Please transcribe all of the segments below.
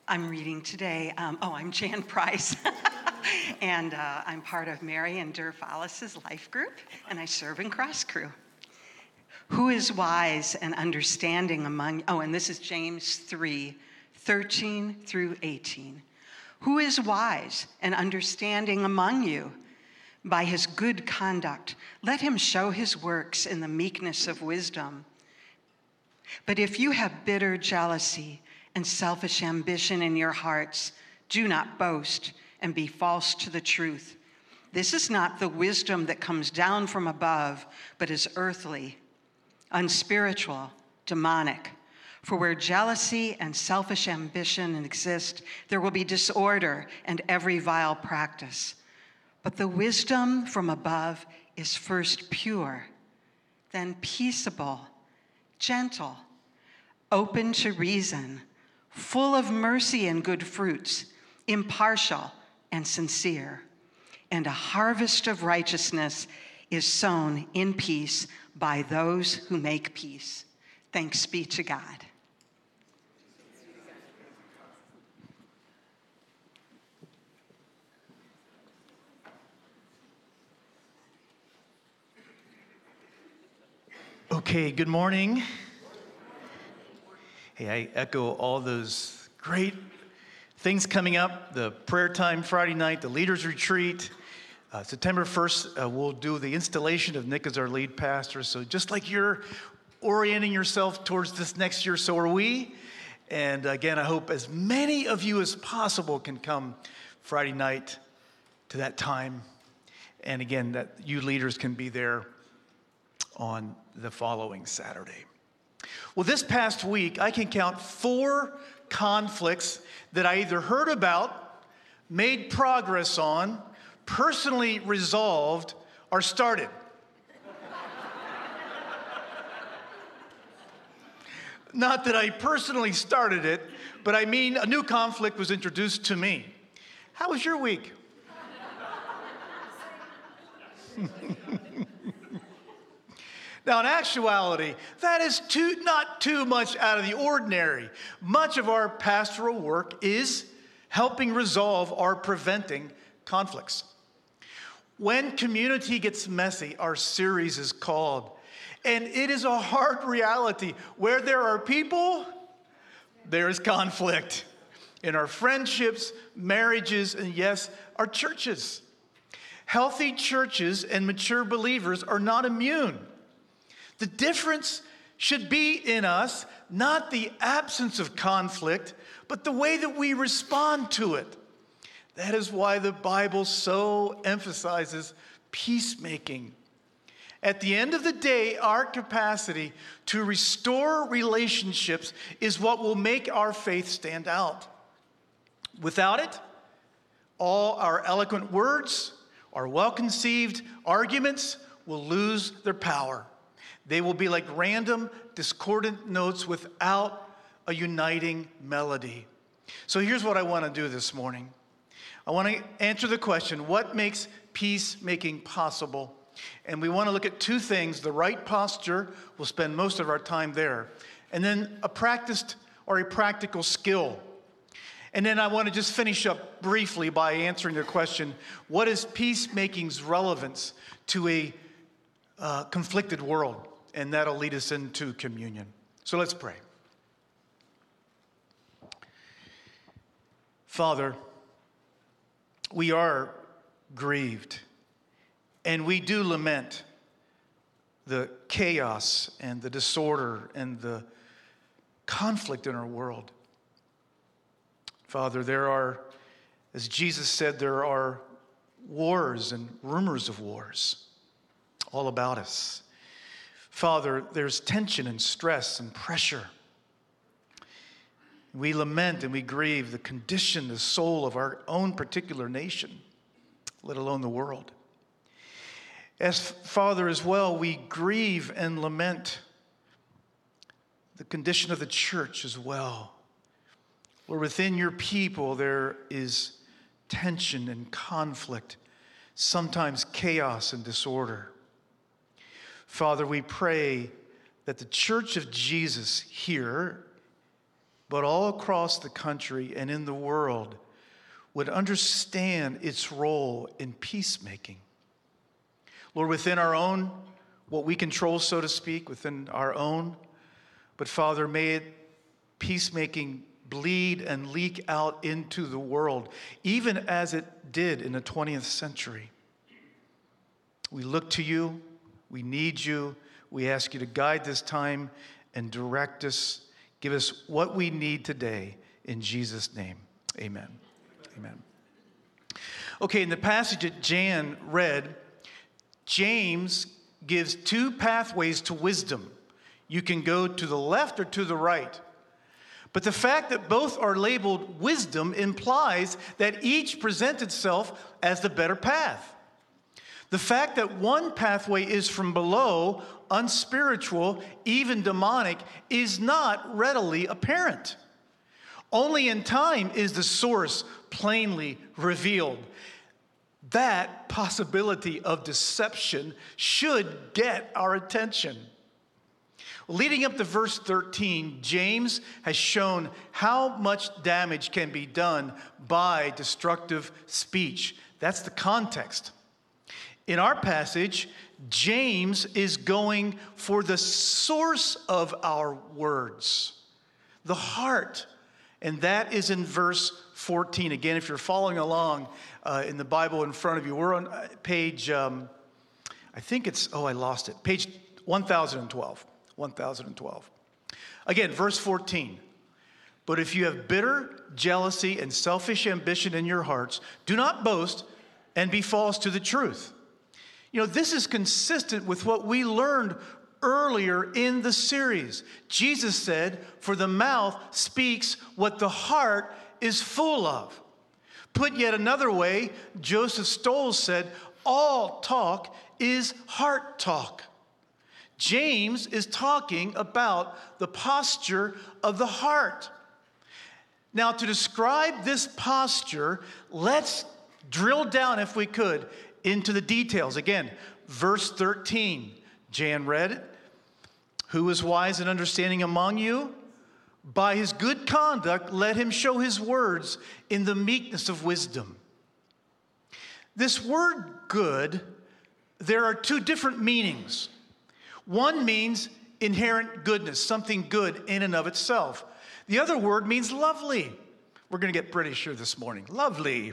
I'm reading today. I'm Jan Price, and I'm part of Mary and Durf Alice's life group, and I serve in Cross Crew. Who is wise and understanding among, and this is James 3:13 through 18. Who is wise and understanding among you? By his good conduct, let him show his works in the meekness of wisdom. But if you have bitter jealousy and selfish ambition in your hearts, do not boast and be false to the truth. This is not the wisdom that comes down from above, but is earthly, unspiritual, demonic. For where jealousy and selfish ambition exist, there will be disorder and every vile practice. But the wisdom from above is first pure, then peaceable, gentle, open to reason, full of mercy and good fruits, impartial and sincere. And a harvest of righteousness is sown in peace by those who make peace. Thanks be to God. Okay, good morning. Hey, I echo all those great things coming up. The prayer time Friday night, the leaders retreat. September 1st, we'll do the installation of Nick as our lead pastor. So just like you're orienting yourself towards this next year, so are we. And again, I hope as many of you as possible can come Friday night to that time. And again, that you leaders can be there on the following Saturday. Well, this past week, I can count 4 conflicts that I either heard about, made progress on, personally resolved, or started. Not that I personally started it, but I mean a new conflict was introduced to me. How was your week? Now, in actuality, that is not too much out of the ordinary. Much of our pastoral work is helping resolve or preventing conflicts. When community gets messy, our series is called. And it is a hard reality. Where there are people, there is conflict. In our friendships, marriages, and yes, our churches. Healthy churches and mature believers are not immune. The difference should be in us, not the absence of conflict, but the way that we respond to it. That is why the Bible so emphasizes peacemaking. At the end of the day, our capacity to restore relationships is what will make our faith stand out. Without it, all our eloquent words, our well-conceived arguments will lose their power. They will be like random, discordant notes without a uniting melody. So here's what I want to do this morning. I want to answer the question, what makes peacemaking possible? And we want to look at 2 things. The right posture, we'll spend most of our time there. And then a practiced or a practical skill. And then I want to just finish up briefly by answering the question, what is peacemaking's relevance to a conflicted world? And that'll lead us into communion. So let's pray. Father, we are grieved, and we do lament the chaos and the disorder and the conflict in our world. Father, there are, as Jesus said, there are wars and rumors of wars all about us. Father, there's tension and stress and pressure. We lament and we grieve the condition, the soul of our own particular nation, let alone the world. As Father, as well, we grieve and lament the condition of the church as well. Lord, within your people there is tension and conflict, sometimes chaos and disorder. Father, we pray that the church of Jesus here but all across the country and in the world would understand its role in peacemaking. Lord, within our own, what we control, so to speak, within our own, but Father, may it peacemaking bleed and leak out into the world, even as it did in the 20th century. We look to you. We need you. We ask you to guide this time and direct us. Give us what we need today. In Jesus' name, amen. Amen. Okay, in the passage that Jan read, James gives two pathways to wisdom. You can go to the left or to the right. But the fact that both are labeled wisdom implies that each presents itself as the better path. The fact that one pathway is from below, unspiritual, even demonic, is not readily apparent. Only in time is the source plainly revealed. That possibility of deception should get our attention. Leading up to verse 13, James has shown how much damage can be done by destructive speech. That's the context. In our passage, James is going for the source of our words, the heart. And that is in verse 14. Again, if you're following along in the Bible in front of you, we're on page, I think it's, I lost it, page 1012. 1012. Again, verse 14. But if you have bitter jealousy and selfish ambition in your hearts, do not boast and be false to the truth. You know, this is consistent with what we learned earlier in the series. Jesus said, for the mouth speaks what the heart is full of. Put yet another way, Joseph Stowell said, all talk is heart talk. James is talking about the posture of the heart. Now, to describe this posture, let's drill down, if we could, into the details. Again, verse 13, Jan read it. Who is wise and understanding among you? By his good conduct, let him show his words in the meekness of wisdom. This word good, there are two different meanings. One means inherent goodness, something good in and of itself. The other word means lovely. We're going to get British here this morning. Lovely.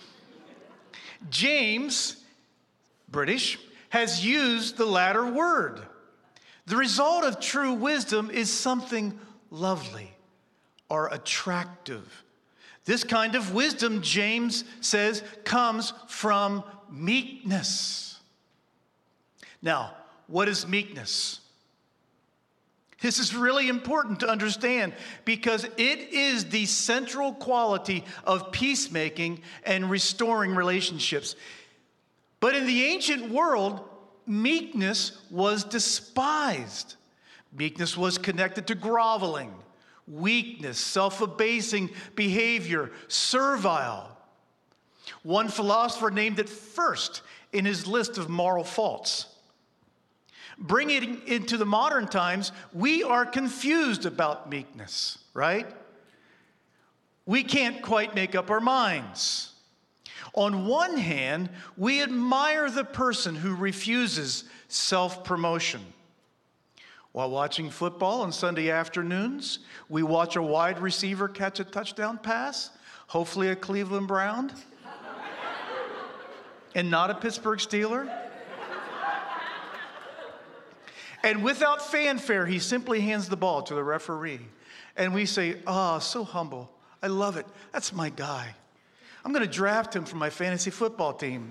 James, British, has used the latter word. The result of true wisdom is something lovely or attractive. This kind of wisdom, James says, comes from meekness. Now, what is meekness? This is really important to understand because it is the central quality of peacemaking and restoring relationships. But in the ancient world, meekness was despised. Meekness was connected to groveling, weakness, self-abasing behavior, servile. One philosopher named it first in his list of moral faults. Bringing it into the modern times, we are confused about meekness, right? We can't quite make up our minds. On one hand, we admire the person who refuses self-promotion. While watching football on Sunday afternoons, we watch a wide receiver catch a touchdown pass, hopefully a Cleveland Brown, and not a Pittsburgh Steeler. And without fanfare, he simply hands the ball to the referee. And we say, so humble. I love it. That's my guy. I'm going to draft him for my fantasy football team.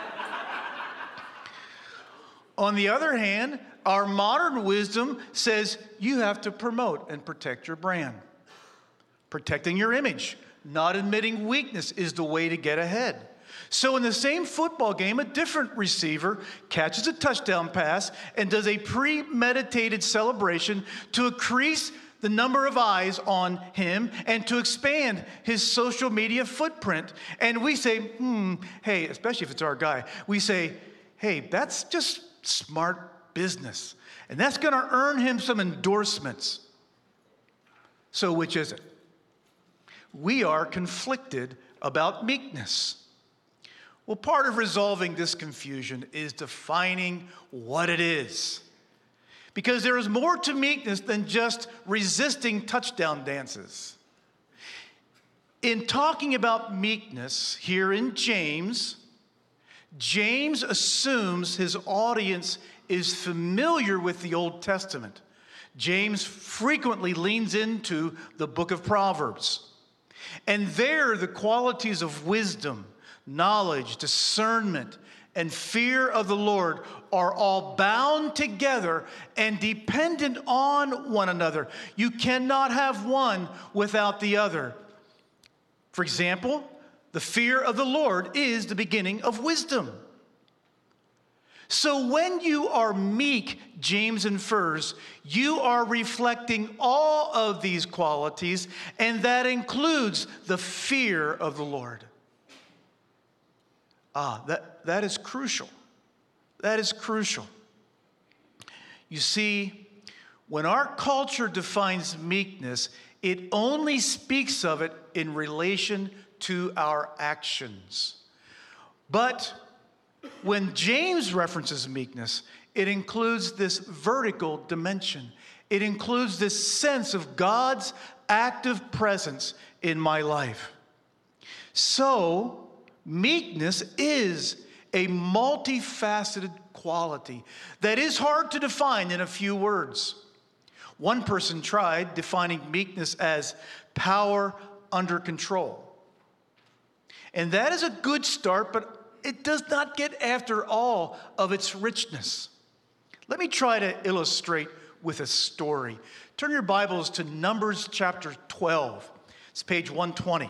On the other hand, our modern wisdom says you have to promote and protect your brand. Protecting your image, not admitting weakness is the way to get ahead. So in the same football game, a different receiver catches a touchdown pass and does a premeditated celebration to increase the number of eyes on him and to expand his social media footprint. And we say, hey, especially if it's our guy, we say, hey, that's just smart business. And that's going to earn him some endorsements. So which is it? we are conflicted about meekness. Well, part of resolving this confusion is defining what it is. Because there is more to meekness than just resisting touchdown dances. In talking about meekness here in James, James assumes his audience is familiar with the Old Testament. James frequently leans into the book of Proverbs. And there, the qualities of wisdom, knowledge, discernment, and fear of the Lord are all bound together and dependent on one another. You cannot have one without the other. For example, the fear of the Lord is the beginning of wisdom. So when you are meek, James infers, you are reflecting all of these qualities, and that includes the fear of the Lord. That is crucial. That is crucial. You see, when our culture defines meekness, it only speaks of it in relation to our actions. But when James references meekness, it includes this vertical dimension. It includes this sense of God's active presence in my life. So, meekness is a multifaceted quality that is hard to define in a few words. One person tried defining meekness as power under control. And that is a good start, but it does not get after all of its richness. Let me try to illustrate with a story. Turn your Bibles to Numbers chapter 12. It's page 120.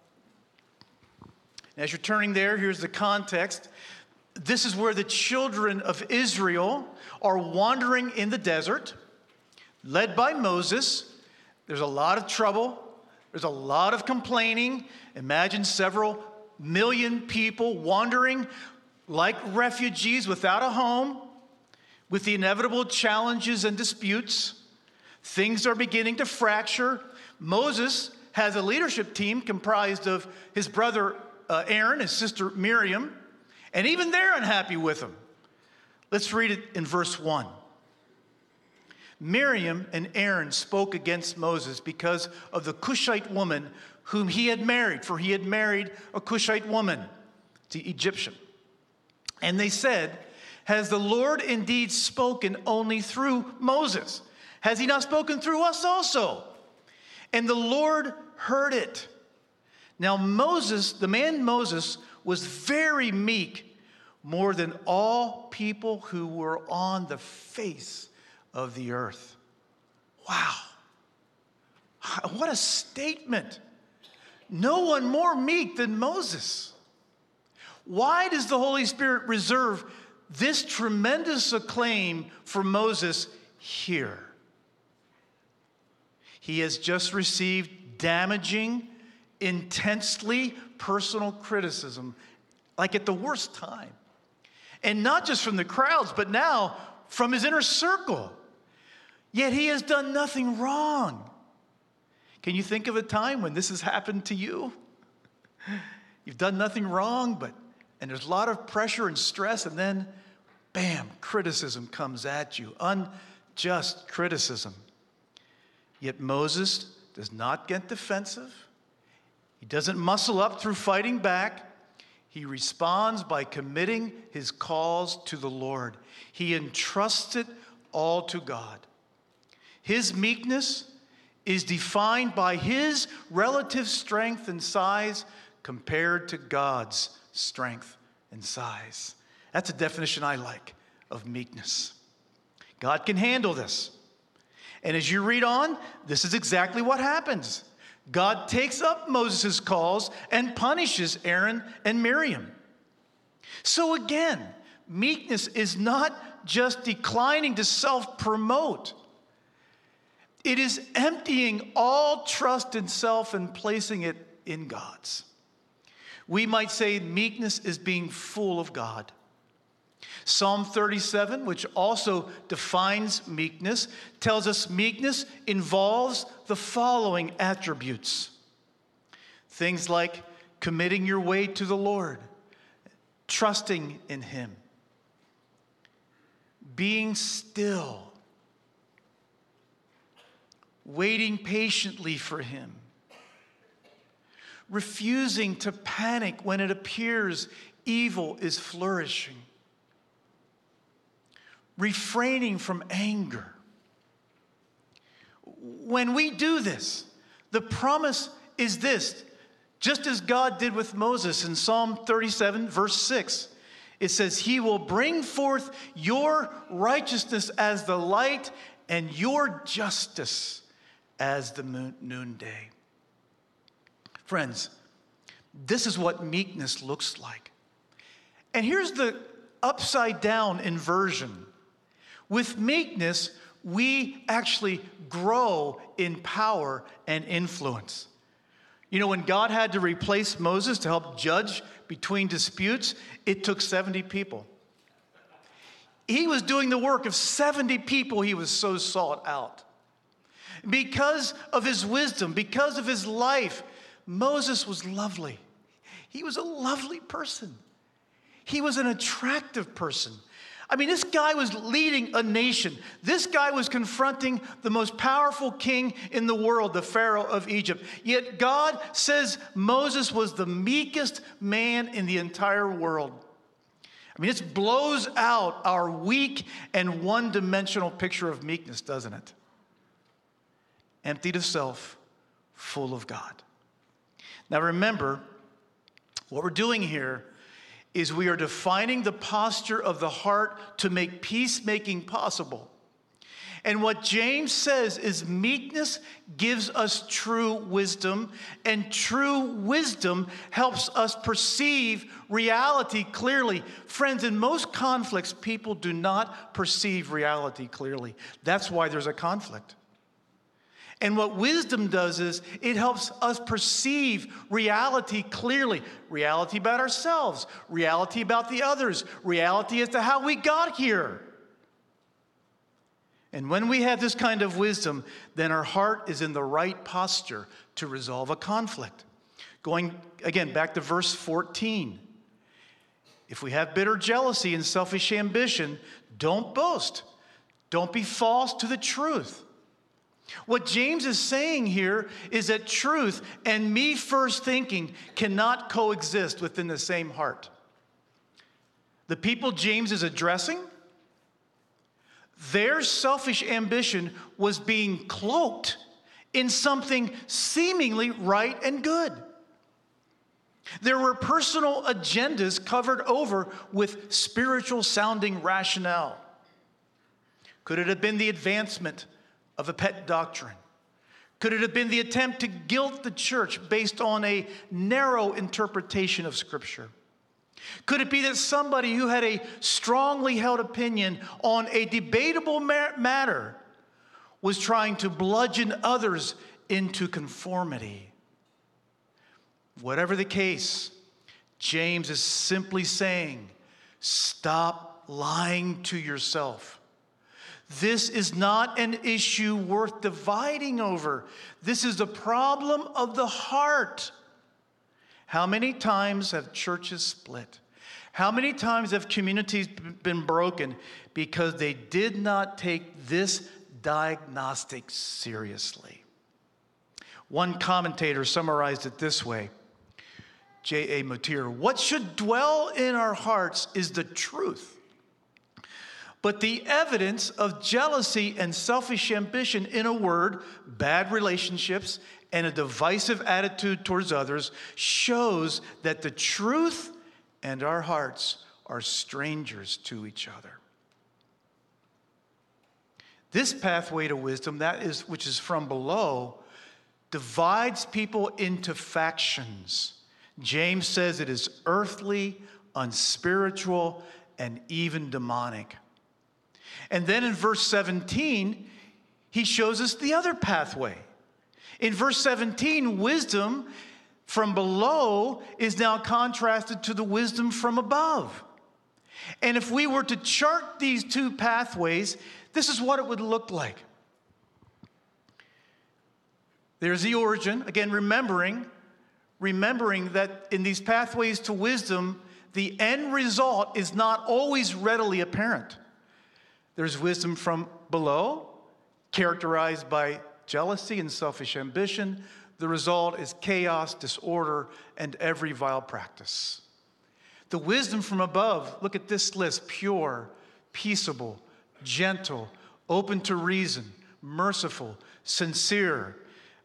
As you're turning there, here's the context. This is where the children of Israel are wandering in the desert, led by Moses. There's a lot of trouble. There's a lot of complaining. Imagine several million people wandering like refugees without a home, with the inevitable challenges and disputes. Things are beginning to fracture. Moses has a leadership team comprised of his brother Aaron, his sister Miriam, and even they're unhappy with him. Let's read it in verse 1. Miriam and Aaron spoke against Moses because of the Cushite woman whom he had married, for he had married a Cushite woman, the Egyptian. And they said, has the Lord indeed spoken only through Moses? Has he not spoken through us also? And the Lord heard it. Now Moses, the man Moses, was very meek, more than all people who were on the face of the earth. Wow. What a statement. No one more meek than Moses. Why does the Holy Spirit reserve this tremendous acclaim for Moses here? He has just received damaging, intensely personal criticism, like at the worst time. And not just from the crowds, but now from his inner circle. Yet he has done nothing wrong. Can you think of a time when this has happened to you? You've done nothing wrong, and there's a lot of pressure and stress, and then, bam, criticism comes at you. Unjust criticism. Yet Moses does not get defensive. He doesn't muscle up through fighting back. He responds by committing his cause to the Lord. He entrusts it all to God. His meekness is defined by his relative strength and size compared to God's strength and size. That's a definition I like of meekness. God can handle this. And as you read on, this is exactly what happens. God takes up Moses' cause and punishes Aaron and Miriam. So again, meekness is not just declining to self-promote. It is emptying all trust in self and placing it in God's. We might say meekness is being full of God. Psalm 37, which also defines meekness, tells us meekness involves the following attributes: Things like committing your way to the Lord, trusting in Him, being still, waiting patiently for Him, refusing to panic when it appears evil is flourishing, refraining from anger. When we do this, the promise is this, just as God did with Moses in Psalm 37, verse 6. It says, He will bring forth your righteousness as the light and your justice as the noonday. Friends, this is what meekness looks like. And here's the upside down inversion. With meekness, we actually grow in power and influence. You know, when God had to replace Moses to help judge between disputes, it took 70 people. He was doing the work of 70 people. He was so sought out. Because of his wisdom, because of his life, Moses was lovely. He was a lovely person. He was an attractive person. I mean, this guy was leading a nation. This guy was confronting the most powerful king in the world, the Pharaoh of Egypt. Yet God says Moses was the meekest man in the entire world. I mean, it blows out our weak and one-dimensional picture of meekness, doesn't it? Emptied of self, full of God. Now remember, what we're doing here is we are defining the posture of the heart to make peacemaking possible. And what James says is meekness gives us true wisdom, and true wisdom helps us perceive reality clearly. Friends, in most conflicts, people do not perceive reality clearly. That's why there's a conflict. And what wisdom does is it helps us perceive reality clearly. Reality about ourselves, reality about the others, reality as to how we got here. And when we have this kind of wisdom, then our heart is in the right posture to resolve a conflict. Going again back to verse 14. If we have bitter jealousy and selfish ambition, don't boast. Don't be false to the truth. What James is saying here is that truth and me first thinking cannot coexist within the same heart. The people James is addressing, their selfish ambition was being cloaked in something seemingly right and good. There were personal agendas covered over with spiritual sounding rationale. Could it have been the advancement of a pet doctrine? Could it have been the attempt to guilt the church based on a narrow interpretation of Scripture? Could it be that somebody who had a strongly held opinion on a debatable matter was trying to bludgeon others into conformity? Whatever the case, James is simply saying, stop lying to yourself. This is not an issue worth dividing over. This is a problem of the heart. How many times have churches split? How many times have communities been broken because they did not take this diagnostic seriously? One commentator summarized it this way, J.A. Mottier: what should dwell in our hearts is the truth. But the evidence of jealousy and selfish ambition, in a word, bad relationships and a divisive attitude towards others, shows that the truth and our hearts are strangers to each other. This pathway to wisdom, which is from below, divides people into factions. James says it is earthly, unspiritual, and even demonic. And then in verse 17, he shows us the other pathway. In verse 17, wisdom from below is now contrasted to the wisdom from above. And if we were to chart these two pathways, this is what it would look like. There's the origin, again, remembering remembering that in these pathways to wisdom, the end result is not always readily apparent. There's wisdom from below, characterized by jealousy and selfish ambition. The result is chaos, disorder, and every vile practice. The wisdom from above, look at this list: pure, peaceable, gentle, open to reason, merciful, sincere,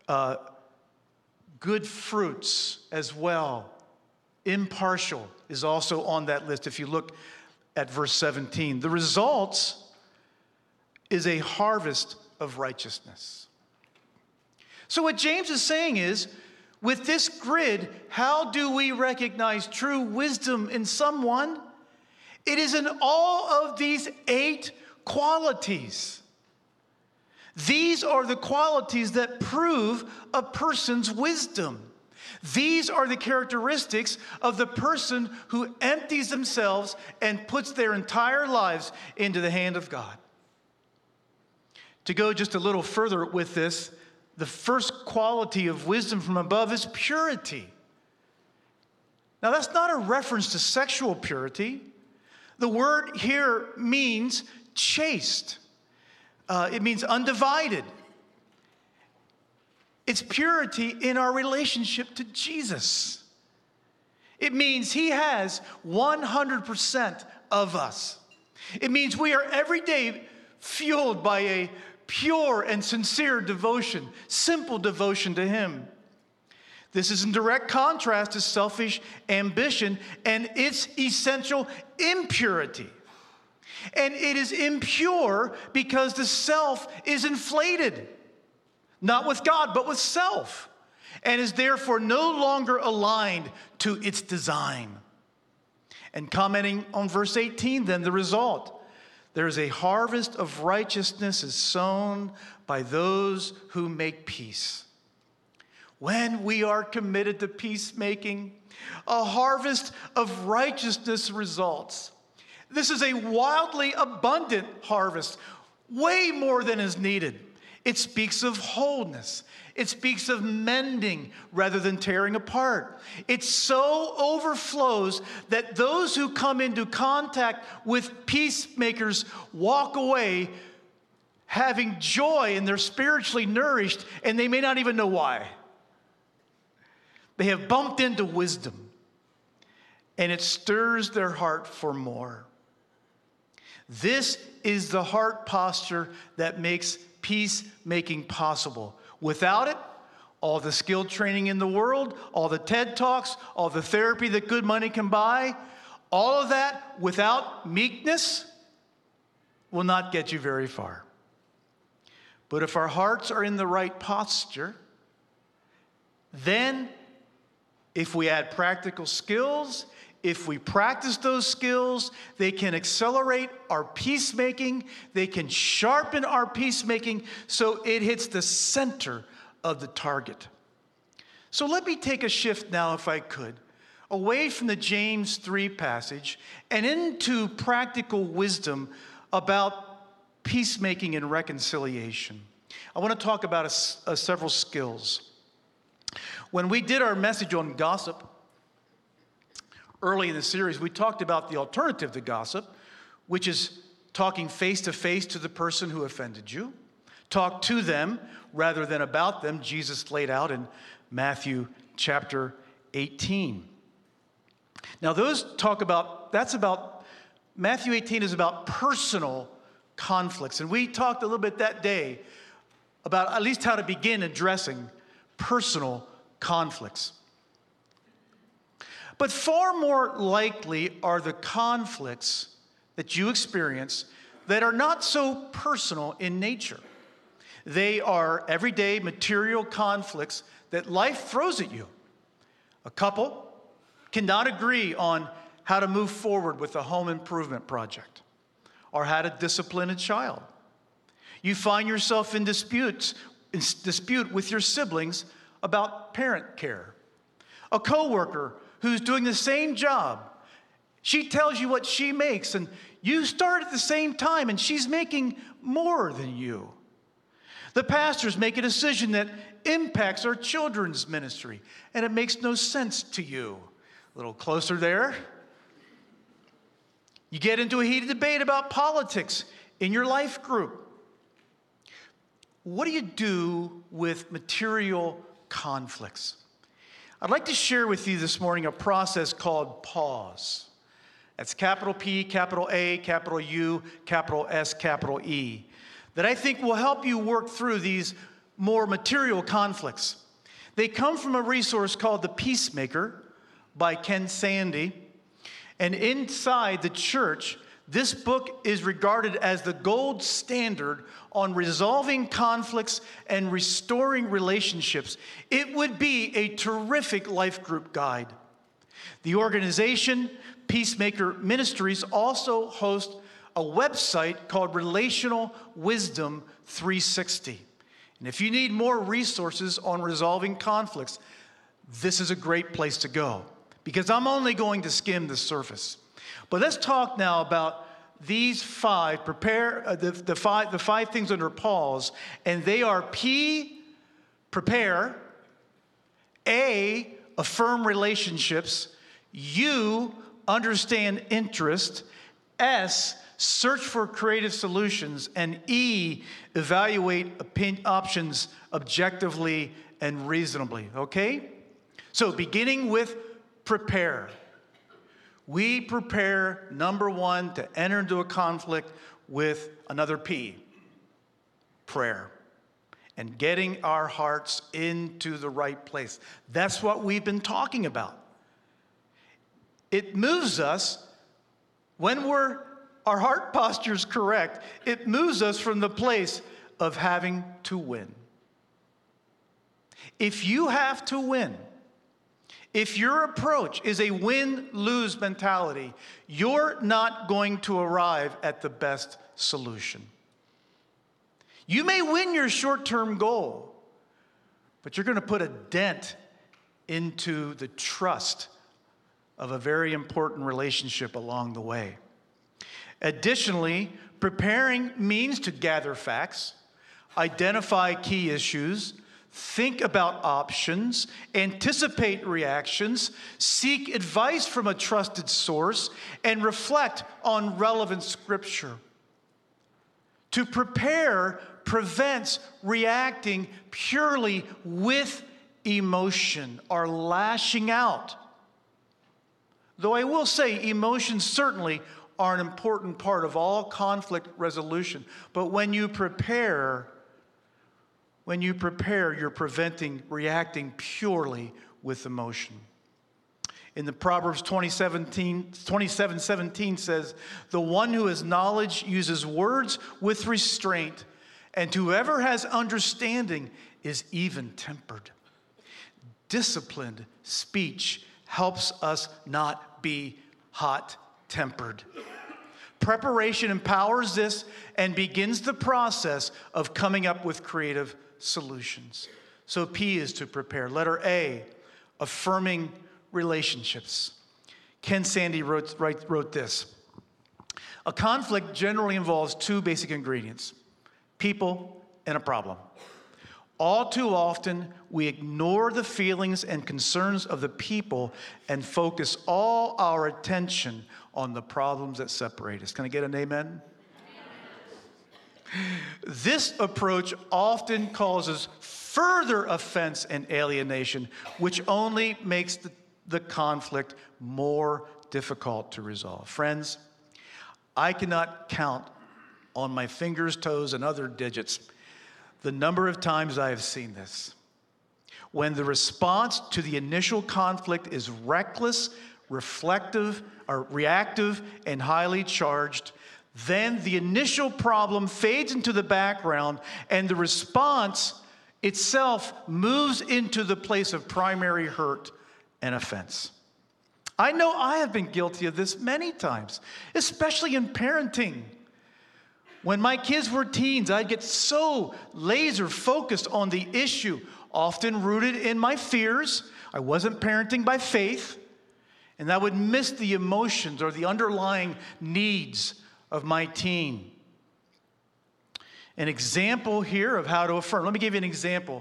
good fruits as well. Impartial is also on that list if you look at verse 17. The results is a harvest of righteousness. So what James is saying is, with this grid, how do we recognize true wisdom in someone? It is in all of these 8 qualities. These are the qualities that prove a person's wisdom. These are the characteristics of the person who empties themselves and puts their entire lives into the hand of God. To go just a little further with this, the first quality of wisdom from above is purity. Now, that's not a reference to sexual purity. The word here means chaste. It means undivided. It's purity in our relationship to Jesus. It means he has 100% of us. It means we are every day fueled by a pure and sincere devotion, simple devotion to him. This is in direct contrast to selfish ambition and its essential impurity. And it is impure because the self is inflated, not with God, but with self, and is therefore no longer aligned to its design. And commenting on verse 18, then the result: there is a harvest of righteousness is sown by those who make peace. When we are committed to peacemaking, a harvest of righteousness results. This is a wildly abundant harvest, way more than is needed. It speaks of wholeness. It speaks of mending rather than tearing apart. It so overflows that those who come into contact with peacemakers walk away having joy, and they're spiritually nourished, and they may not even know why. They have bumped into wisdom, and it stirs their heart for more. This is the heart posture that makes peacemaking possible. Without it, all the skill training in the world, all the TED Talks, all the therapy that good money can buy, all of that without meekness will not get you very far. But if our hearts are in the right posture, then if we add practical skills, if we practice those skills, they can accelerate our peacemaking. They can sharpen our peacemaking so it hits the center of the target. So let me take a shift now, if I could, away from the James 3 passage and into practical wisdom about peacemaking and reconciliation. I want to talk about several skills. When we did our message on gossip, early in the series, we talked about the alternative to gossip, which is talking face to face to the person who offended you. Talk to them rather than about them, Jesus laid out in Matthew chapter 18. Now, Matthew 18 is about personal conflicts. And we talked a little bit that day about at least how to begin addressing personal conflicts. But far more likely are the conflicts that you experience that are not so personal in nature. They are everyday material conflicts that life throws at you. A couple cannot agree on how to move forward with a home improvement project or how to discipline a child. You find yourself in dispute with your siblings about parent care. A coworker who's doing the same job, she tells you what she makes, and you start at the same time, and she's making more than you. The pastors make a decision that impacts our children's ministry, and it makes no sense to you. A little closer there. You get into a heated debate about politics in your life group. What do you do with material conflicts? I'd like to share with you this morning a process called pause. That's capital P, capital A, capital U, capital S, capital E, that I think will help you work through these more material conflicts. They come from a resource called The Peacemaker by Ken Sande. And inside the church, this book is regarded as the gold standard on resolving conflicts and restoring relationships. It would be a terrific life group guide. The organization, Peacemaker Ministries, also hosts a website called Relational Wisdom 360. And if you need more resources on resolving conflicts, this is a great place to go, because I'm only going to skim the surface. But let's talk now about these five, the five things under pause, and they are P, prepare, A, affirm relationships, U, understand interest, S, search for creative solutions, and E, evaluate options objectively and reasonably, okay? So beginning with prepare. We prepare, number one, to enter into a conflict with another P, prayer, and getting our hearts into the right place. That's what we've been talking about. It moves us when our heart posture is correct. It moves us from the place of having to win. If you have to win, if your approach is a win-lose mentality, you're not going to arrive at the best solution. You may win your short-term goal, but you're going to put a dent into the trust of a very important relationship along the way. Additionally, preparing means to gather facts, identify key issues, think about options, anticipate reactions, seek advice from a trusted source, and reflect on relevant scripture. To prepare prevents reacting purely with emotion or lashing out. Though I will say emotions certainly are an important part of all conflict resolution. But when you prepare, you're preventing reacting purely with emotion. In the Proverbs 27:17 says, "The one who has knowledge uses words with restraint, and whoever has understanding is even-tempered." Disciplined speech helps us not be hot-tempered. Preparation empowers this and begins the process of coming up with creative solutions. So P is to prepare. Letter A, affirming relationships. Ken Sande wrote this: "A conflict generally involves two basic ingredients, people and a problem. All too often, we ignore the feelings and concerns of the people and focus all our attention on the problems that separate us." Can I get an amen? This approach often causes further offense and alienation, which only makes the conflict more difficult to resolve. Friends, I cannot count on my fingers, toes, and other digits the number of times I have seen this. When the response to the initial conflict is reckless, reflective, or reactive, and highly charged, then the initial problem fades into the background and the response itself moves into the place of primary hurt and offense. I know I have been guilty of this many times, especially in parenting. When my kids were teens, I'd get so laser focused on the issue, often rooted in my fears. I wasn't parenting by faith, and I would miss the emotions or the underlying needs of my teen. An example here of how to affirm. Let me give you an example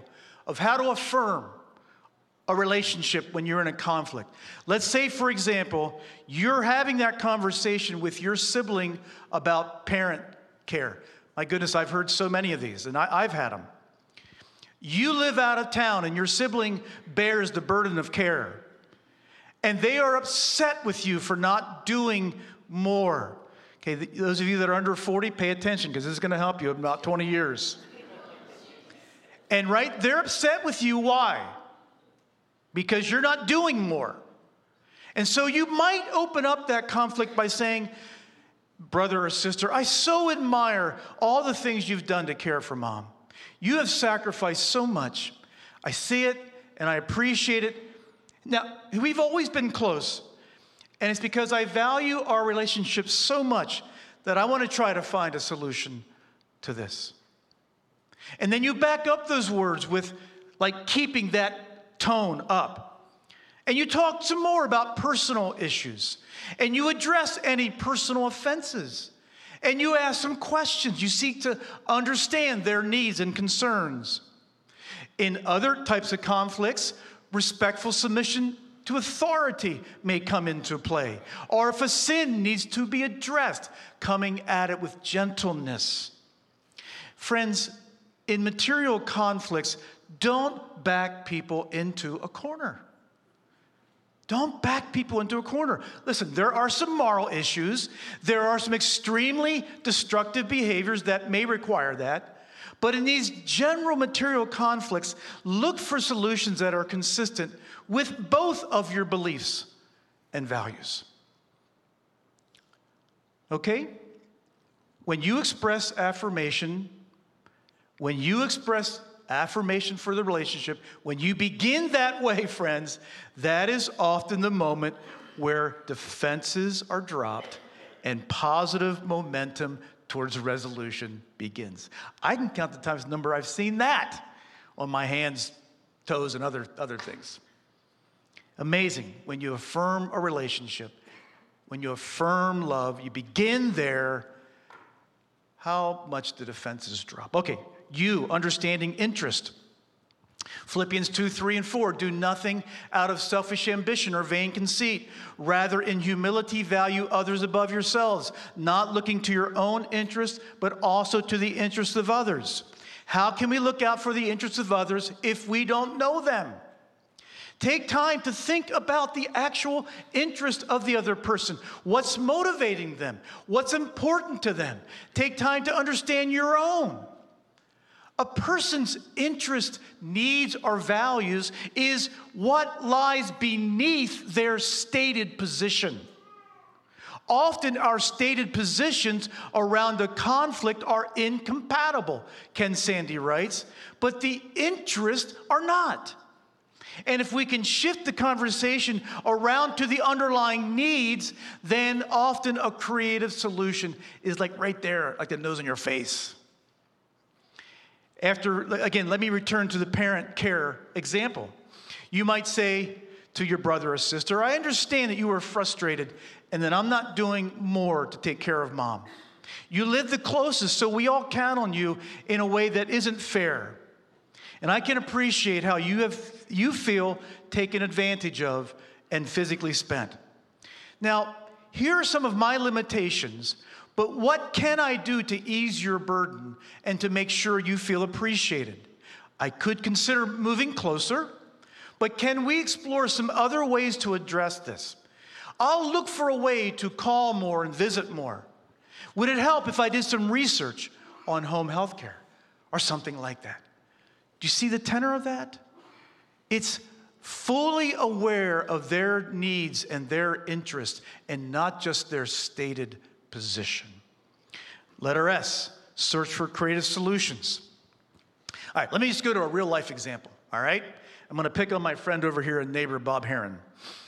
of how to affirm a relationship when you're in a conflict. Let's say, for example, you're having that conversation with your sibling about parent care. My goodness, I've heard so many of these, and I've had them. You live out of town, and your sibling bears the burden of care, and they are upset with you for not doing more. Okay, those of you that are under 40, pay attention, because this is going to help you in about 20 years. And right, they're upset with you. Why? Because you're not doing more. And so you might open up that conflict by saying, brother or sister, I so admire all the things you've done to care for mom. You have sacrificed so much. I see it and I appreciate it. Now, we've always been close. And it's because I value our relationship so much that I want to try to find a solution to this. And then you back up those words with like keeping that tone up. And you talk some more about personal issues. And you address any personal offenses. And you ask some questions. You seek to understand their needs and concerns. In other types of conflicts, respectful submission to authority may come into play. Or if a sin needs to be addressed, coming at it with gentleness. Friends, in material conflicts, don't back people into a corner. Don't back people into a corner. Listen, there are some moral issues. There are some extremely destructive behaviors that may require that. But in these general material conflicts, look for solutions that are consistent with both of your beliefs and values. Okay? When you express affirmation for the relationship, when you begin that way, friends, that is often the moment where defenses are dropped and positive momentum towards resolution begins. I can count the times number I've seen that on my hands, toes, and other things. Amazing. When you affirm a relationship, when you affirm love, you begin there, how much the defenses drop. Okay, you, understanding interest. Philippians 2, 3, and 4, do nothing out of selfish ambition or vain conceit. Rather, in humility, value others above yourselves, not looking to your own interest, but also to the interests of others. How can we look out for the interests of others if we don't know them? Take time to think about the actual interest of the other person. What's motivating them? What's important to them? Take time to understand your own. A person's interest, needs, or values is what lies beneath their stated position. Often our stated positions around a conflict are incompatible, Ken Sande writes, but the interests are not. And if we can shift the conversation around to the underlying needs, then often a creative solution is like right there, like the nose in your face. Again, let me return to the parent care example. You might say to your brother or sister, I understand that you are frustrated and that I'm not doing more to take care of mom. You live the closest, so we all count on you in a way that isn't fair. And I can appreciate how you feel taken advantage of and physically spent. Now, here are some of my limitations, but what can I do to ease your burden and to make sure you feel appreciated? I could consider moving closer, but can we explore some other ways to address this? I'll look for a way to call more and visit more. Would it help if I did some research on home health care or something like that? Do you see the tenor of that? It's fully aware of their needs and their interests and not just their stated position. Letter S, search for creative solutions. All right, let me just go to a real life example, all right? I'm going to pick on my friend over here and neighbor, Bob Heron.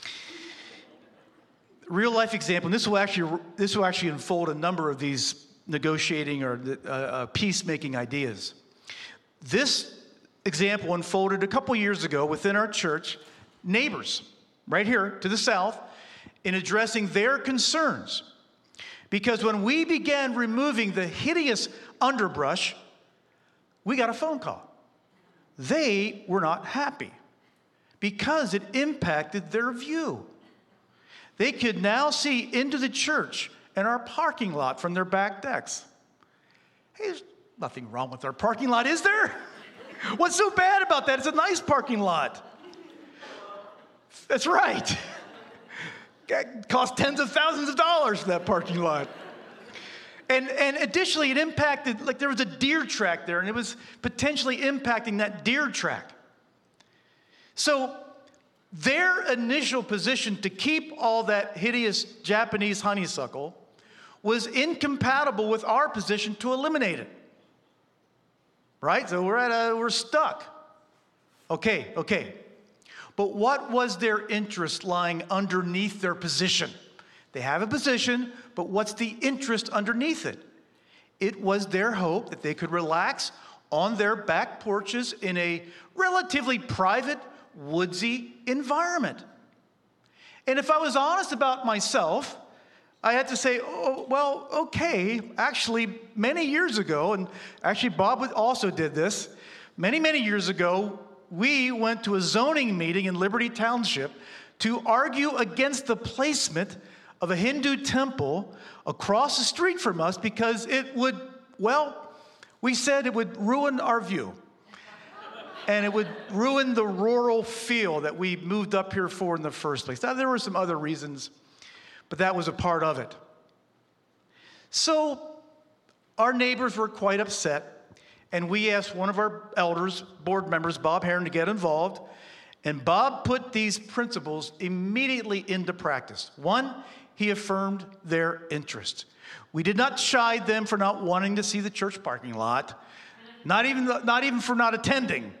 Real life example, and this will actually unfold a number of these negotiating or peacemaking ideas. This example unfolded a couple years ago within our church, neighbors, right here to the south, in addressing their concerns. Because when we began removing the hideous underbrush, we got a phone call. they were not happy because it impacted their view. They could now see into the church and our parking lot from their back decks. Hey, there's nothing wrong with our parking lot, is there? What's so bad about that? It's a nice parking lot. That's right. It cost tens of thousands of dollars for that parking lot. And additionally, it impacted, like there was a deer track there, and it was potentially impacting that deer track. So their initial position to keep all that hideous Japanese honeysuckle was incompatible with our position to eliminate it. Right? So we're stuck. Okay. But what was their interest lying underneath their position? They have a position, but what's the interest underneath it? It was their hope that they could relax on their back porches in a relatively private, woodsy environment. And if I was honest about myself, I had to say, oh, well, okay, actually, many years ago, and actually Bob also did this, many years ago, we went to a zoning meeting in Liberty Township to argue against the placement of a Hindu temple across the street from us because it would, well, we said it would ruin our view. And it would ruin the rural feel that we moved up here for in the first place. Now, there were some other reasons, but that was a part of it. So our neighbors were quite upset, and we asked one of our elders, board members, Bob Heron, to get involved. And Bob put these principles immediately into practice. One, he affirmed their interest. We did not chide them for not wanting to see the church parking lot, not even for not attending.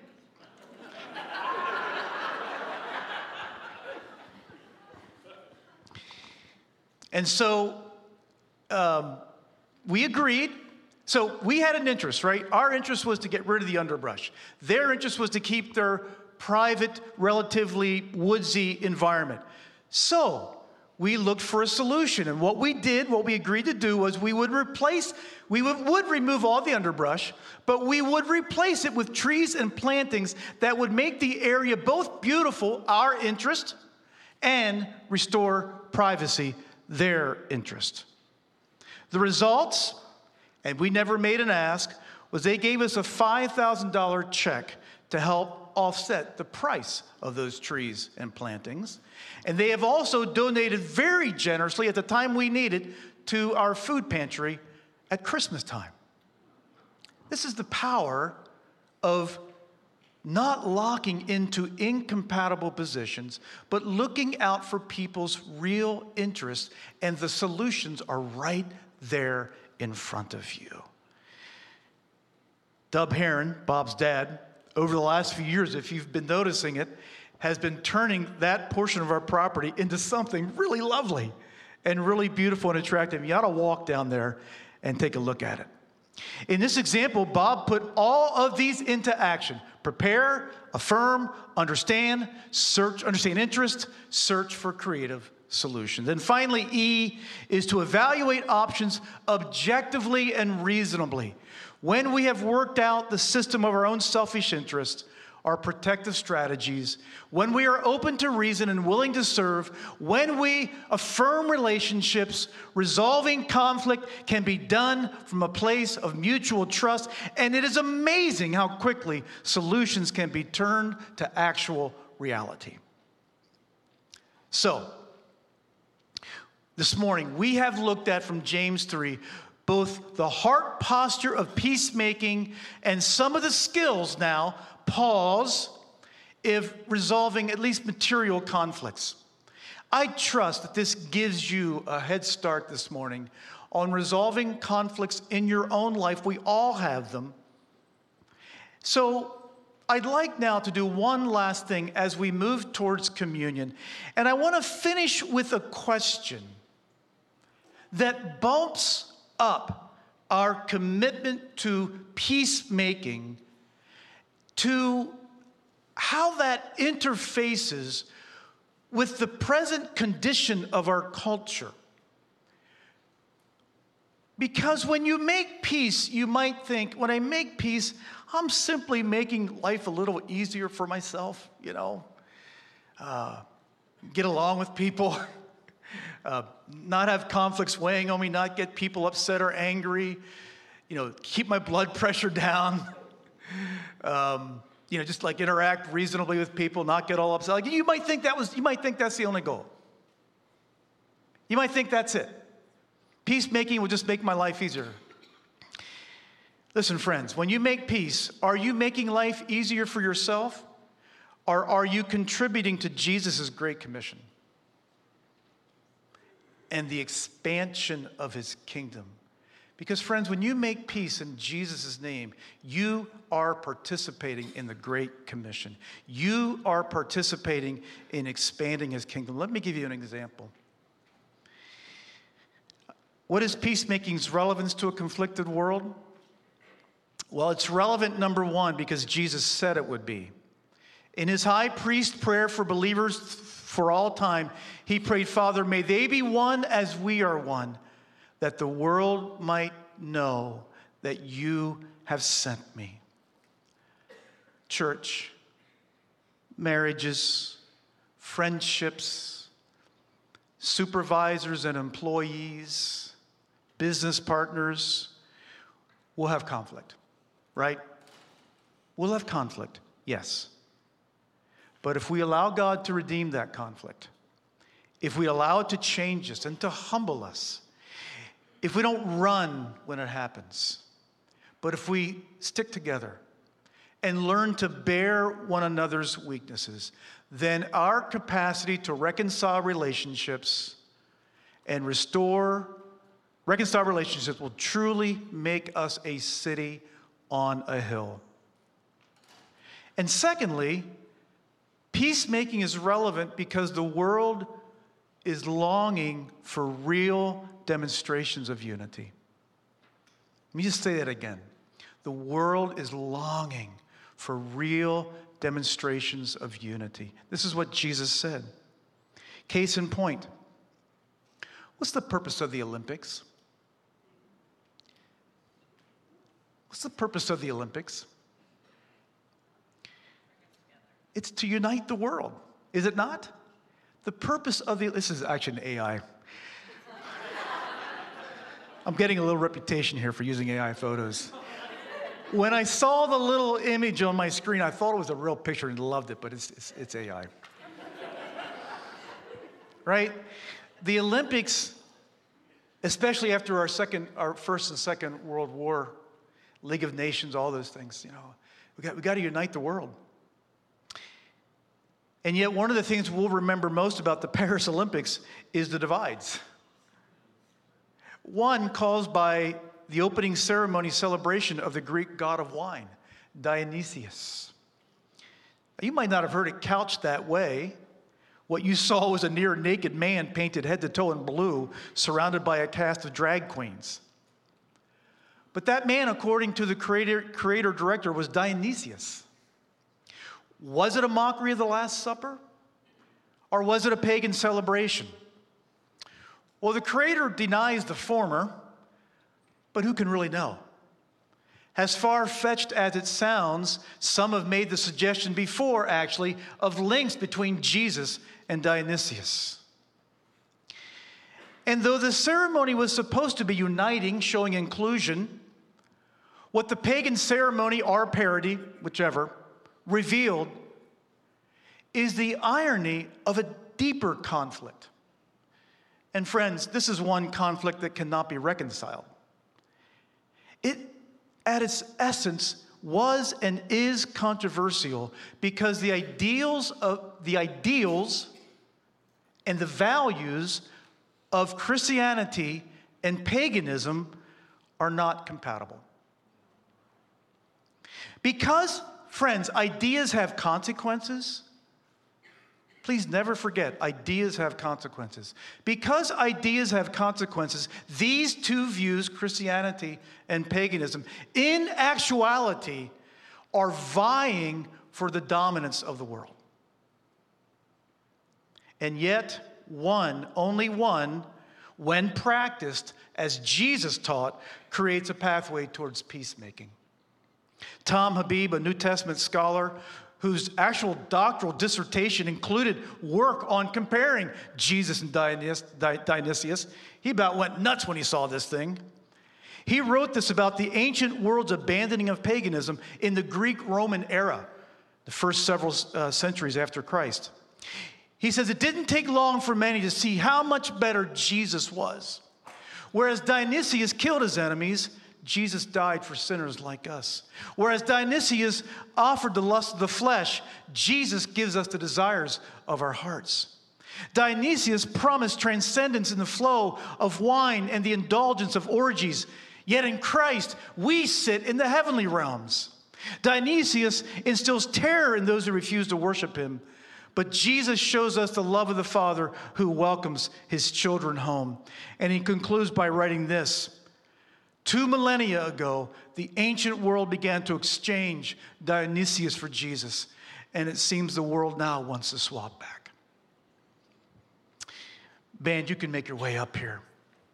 And so we agreed. So we had an interest, right? Our interest was to get rid of the underbrush. Their interest was to keep their private, relatively woodsy environment. So we looked for a solution. And what we agreed to do was we would remove all the underbrush, but we would replace it with trees and plantings that would make the area both beautiful, our interest, and restore privacy, their interest. The results, and we never made an ask, was they gave us a $5,000 check to help offset the price of those trees and plantings. And they have also donated very generously at the time we needed to our food pantry at Christmas time. This is the power of not locking into incompatible positions, but looking out for people's real interests, and the solutions are right there in front of you. Dub Heron, Bob's dad, over the last few years, if you've been noticing it, has been turning that portion of our property into something really lovely and really beautiful and attractive. You ought to walk down there and take a look at it. In this example, Bob put all of these into action. Prepare, affirm, understand interest, search for creative solutions. And finally, E is to evaluate options objectively and reasonably. When we have worked out the system of our own selfish interests, our protective strategies, when we are open to reason and willing to serve, when we affirm relationships, resolving conflict can be done from a place of mutual trust, and it is amazing how quickly solutions can be turned to actual reality. So, this morning, we have looked at from James 3 both the heart posture of peacemaking and some of the skills now, pause, if resolving at least material conflicts. I trust that this gives you a head start this morning on resolving conflicts in your own life. We all have them. So I'd like now to do one last thing as we move towards communion. And I want to finish with a question that bumps up our commitment to peacemaking, to how that interfaces with the present condition of our culture. Because when you make peace, you might think, when I make peace, I'm simply making life a little easier for myself, get along with people, not have conflicts weighing on me, not get people upset or angry, keep my blood pressure down, just like interact reasonably with people, not get all upset. Like you might think that's the only goal. You might think that's it. Peacemaking will just make my life easier. Listen, friends, when you make peace, are you making life easier for yourself, or are you contributing to Jesus' Great Commission and the expansion of his kingdom? Because, friends, when you make peace in Jesus' name, you are participating in the Great Commission. You are participating in expanding his kingdom. Let me give you an example. What is peacemaking's relevance to a conflicted world? Well, it's relevant, number one, because Jesus said it would be. In his high priest prayer for believers for all time, he prayed, Father, may they be one as we are one, that the world might know that you have sent me. Church, marriages, friendships, supervisors and employees, business partners will have conflict, right? We'll have conflict, yes. But if we allow God to redeem that conflict, if we allow it to change us and to humble us, if we don't run when it happens, but if we stick together and learn to bear one another's weaknesses, then our capacity to reconcile relationships will truly make us a city on a hill. And secondly, peacemaking is relevant because the world is longing for real demonstrations of unity. Let me just say that again. The world is longing for real demonstrations of unity. This is what Jesus said. Case in point, what's the purpose of the Olympics? What's the purpose of the Olympics? It's to unite the world, is it not? The purpose of this is actually an AI. I'm getting a little reputation here for using AI photos. When I saw the little image on my screen, I thought it was a real picture and loved it, but it's AI. Right? The Olympics, especially after our First and Second World War, League of Nations, all those things, we got to unite the world. And yet one of the things we'll remember most about the Paris Olympics is the divides. One caused by the opening ceremony celebration of the Greek god of wine, Dionysius. You might not have heard it couched that way. What you saw was a near naked man painted head to toe in blue, surrounded by a cast of drag queens. But that man, according to the creator-director, was Dionysius. Was it a mockery of the Last Supper? Or was it a pagan celebration? Well, the creator denies the former, but who can really know? As far-fetched as it sounds, some have made the suggestion before, actually, of links between Jesus and Dionysius. And though the ceremony was supposed to be uniting, showing inclusion, what the pagan ceremony or parody, whichever, revealed is the irony of a deeper conflict. And friends, this is one conflict that cannot be reconciled. It, at its essence, was and is controversial because the ideals and the values of Christianity and paganism are not compatible. Because, friends, ideas have consequences. Please never forget, ideas have consequences. Because ideas have consequences, these two views, Christianity and paganism, in actuality, are vying for the dominance of the world. And yet, only one, when practiced as Jesus taught, creates a pathway towards peacemaking. Tom Habib, a New Testament scholar whose actual doctoral dissertation included work on comparing Jesus and Dionysius, he about went nuts when he saw this thing. He wrote this about the ancient world's abandoning of paganism in the Greek-Roman era, the first several centuries after Christ. He says, it didn't take long for many to see how much better Jesus was. Whereas Dionysius killed his enemies, Jesus died for sinners like us. Whereas Dionysius offered the lust of the flesh, Jesus gives us the desires of our hearts. Dionysius promised transcendence in the flow of wine and the indulgence of orgies. Yet in Christ, we sit in the heavenly realms. Dionysius instills terror in those who refuse to worship him. But Jesus shows us the love of the Father who welcomes his children home. And he concludes by writing this. 2 millennia ago, the ancient world began to exchange Dionysius for Jesus. And it seems the world now wants to swap back. Band, you can make your way up here.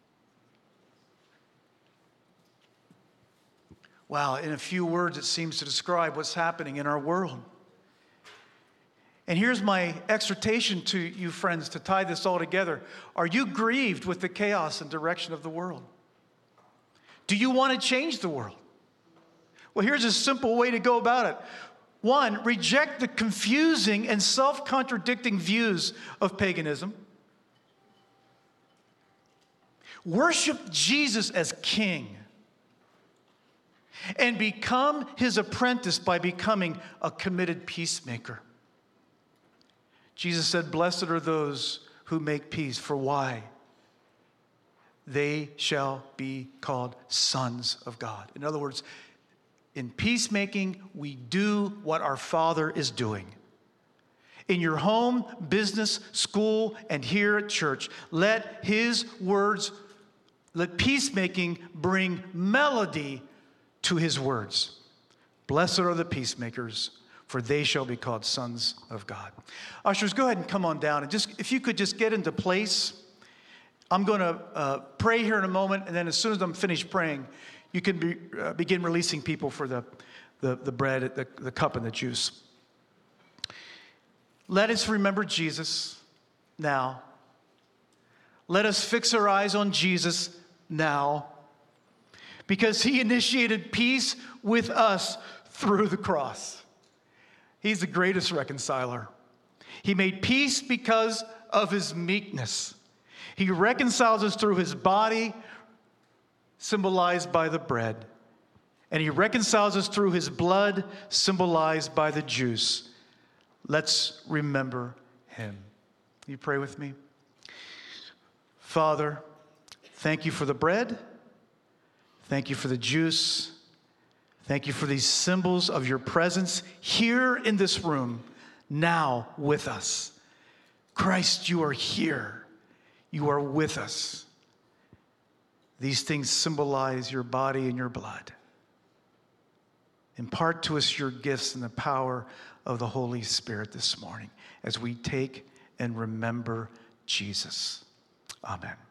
Wow, in a few words, it seems to describe what's happening in our world. And here's my exhortation to you, friends, to tie this all together. Are you grieved with the chaos and direction of the world? Do you want to change the world? Well, here's a simple way to go about it. 1, reject the confusing and self-contradicting views of paganism. Worship Jesus as King. And become his apprentice by becoming a committed peacemaker. Jesus said, blessed are those who make peace. For why? They shall be called sons of God. In other words, in peacemaking, we do what our Father is doing. In your home, business, school, and here at church, let peacemaking bring melody to his words. Blessed are the peacemakers, for they shall be called sons of God. Ushers, go ahead and come on down. And if you could just get into place. I'm going to pray here in a moment, and then as soon as I'm finished praying, you can begin releasing people for the bread, the cup, and the juice. Let us remember Jesus now. Let us fix our eyes on Jesus now, because he initiated peace with us through the cross. He's the greatest reconciler. He made peace because of his meekness. He reconciles us through his body, symbolized by the bread. And he reconciles us through his blood, symbolized by the juice. Let's remember him. Will you pray with me? Father, thank you for the bread. Thank you for the juice. Thank you for these symbols of your presence here in this room, now with us. Christ, you are here. You are with us. These things symbolize your body and your blood. Impart to us your gifts and the power of the Holy Spirit this morning as we take and remember Jesus. Amen.